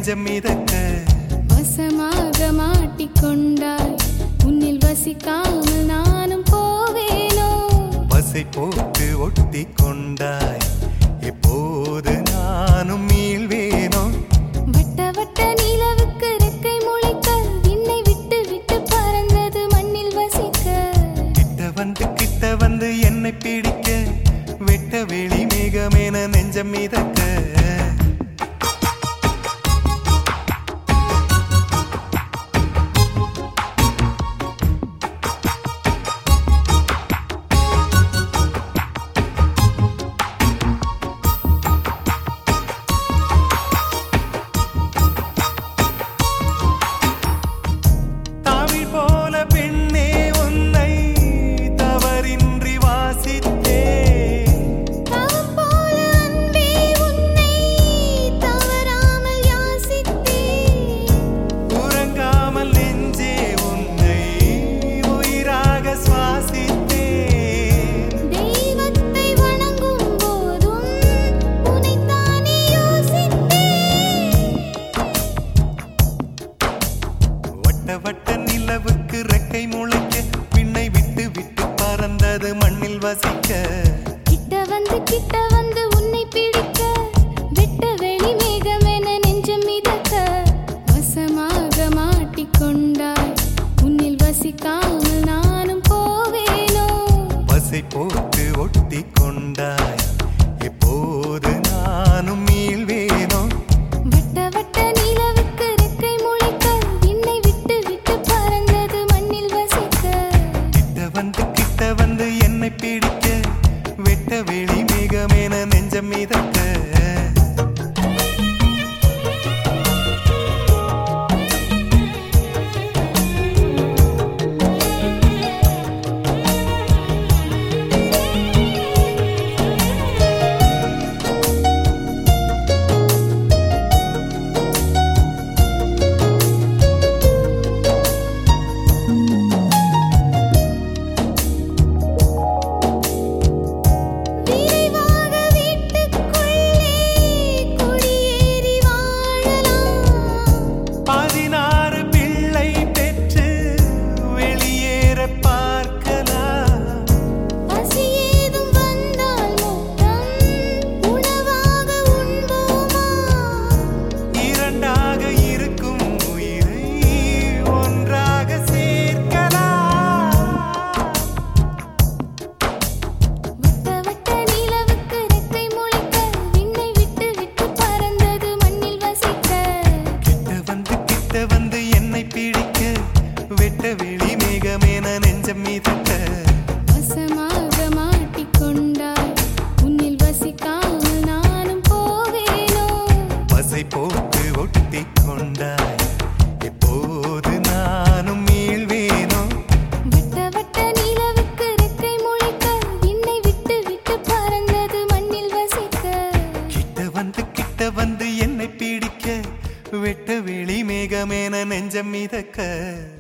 நெஞ்சம் மிதக்க வசமாக மாட்டிக்கொண்டாய் உன்னில் வசிக்காமல் நானும் போவேனோ பசை போட்டு ஒட்டி கொண்டாய் எப்போது நானும் மீள்வேனோ வட்ட வட்ட நிலவுக்கு ரெக்கை முளைக்க விண்ணை விட்டு விட்டு பறந்தது மண்ணில் வசிக்க கிட்ட வந்து என்னை பிடிக்க வெட்ட வெளி மேகமென நெஞ்சம் மிதக்க வட்ட நிலவுக்கு ரெக்கை முளைக்க விண்ணை விட்டு விட்டு பறந்தது மண்ணில் வசிக்க கிட்ட வந்து உன்னை பிடிக்க வெட்ட வெளி மேகமென நெஞ்சம் மிதக்க வசமாக மாட்டிக்கொண்டாய் உன்னில் வசிக்காமல் நானும் போவேனோ பசை போட்டு ஒட்டி கொண்டாய் எப்போது நானும் மீள்வேனோ வட்ட வட்ட நிலவுக்கு ரெக்கை முளைக்க விண்ணை விட்டு விட்டு பறந்தது மண்ணில் வசிக்க கிட்ட வந்து என்னை பிடிக்க வெட்ட வெளி மேகமென நெஞ்சம் மிதக்க வந்து என்னை பிடிக்க வெட்ட வெளி மேகமென நெஞ்சம் மிதக்க வசமாக மாட்டிக்கொண்டாய் உன்னில் வசிக்காமல் நானும் போவேனோ பசை போட்டு ஒட்டி கொண்டாய் எப்போது நானும் மீள்வேனோ வட்ட வட்ட நிலவுக்கு ரெக்கை முளைக்க விண்ணை விட்டு விட்டு பறந்தது மண்ணில் வசிக்க கிட்ட வந்து என்னை பிடிக்க வெட்ட வெளி மேகமென நெஞ்சம் மிதக்க